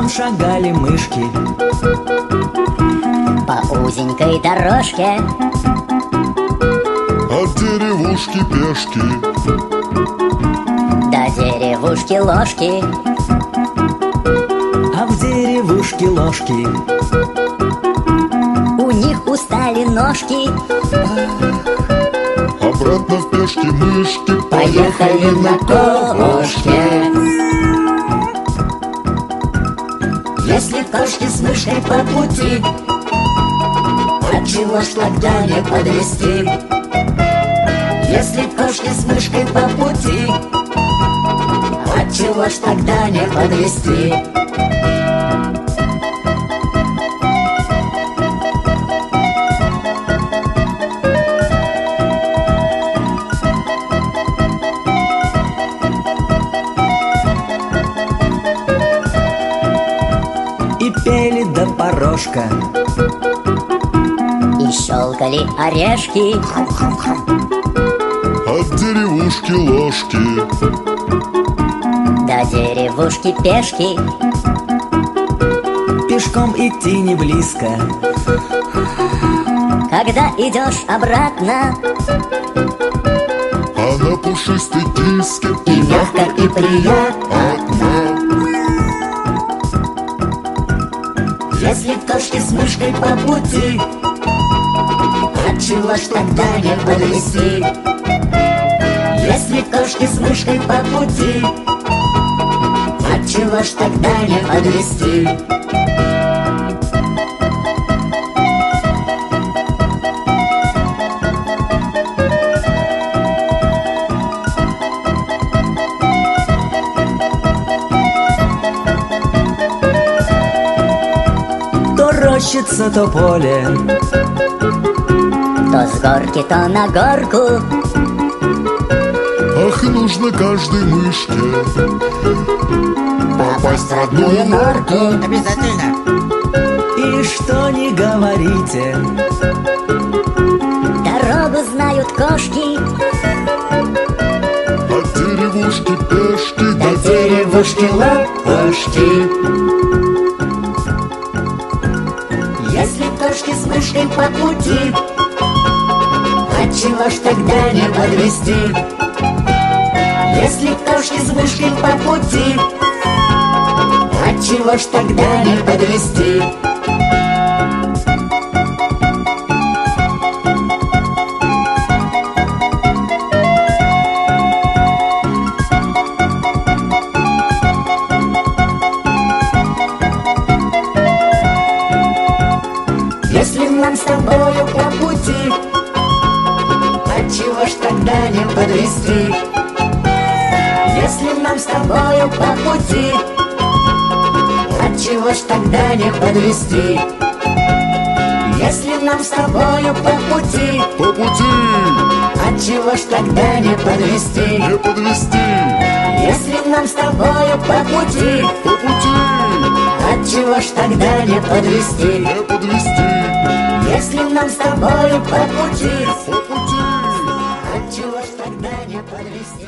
лесом шагали мышки по узенькой дорожке. От деревушки пешки до деревушки ложки. А в деревушке ложки у них устали ножки. Обратно в пешки мышки поехали на кошке. Если кошки с мышкой по пути, отчего ж тогда не подвести? Если кошки с мышкой по пути, отчего ж тогда не подвести? и пели до порожка, и щелкали орешки. от деревушки ложки до деревушки пешки. пешком идти не близко. Когда идешь обратно, а на пушистой киске и мягко, и приятно. Если кошки с мышкой по пути, отчего ж тогда не подвести? Если кошки с мышкой по пути, отчего ж тогда не подвести? То рощица, то поле, то с горки, то на горку. ах, нужно каждой мышке попасть в родную норку. Обязательно. и что не говорите, Дорогу знают кошки От деревушки пешки до деревушки ложки. Если кошки с мышкой по пути, отчего ж тогда не подвести? Если кошки с мышкой по пути, отчего ж тогда не подвести? Если нам с тобою по пути, отчего ж тогда не подвести? Если нам с тобою по пути, отчего ж тогда не подвести? Если нам с тобою по пути, отчего ж тогда не подвести? не подвести, Если нам с тобою по пути, отчего ж тогда не подвести? не подвести, Если нам с тобою по пути, по пути. отчего ж тогда не подвести?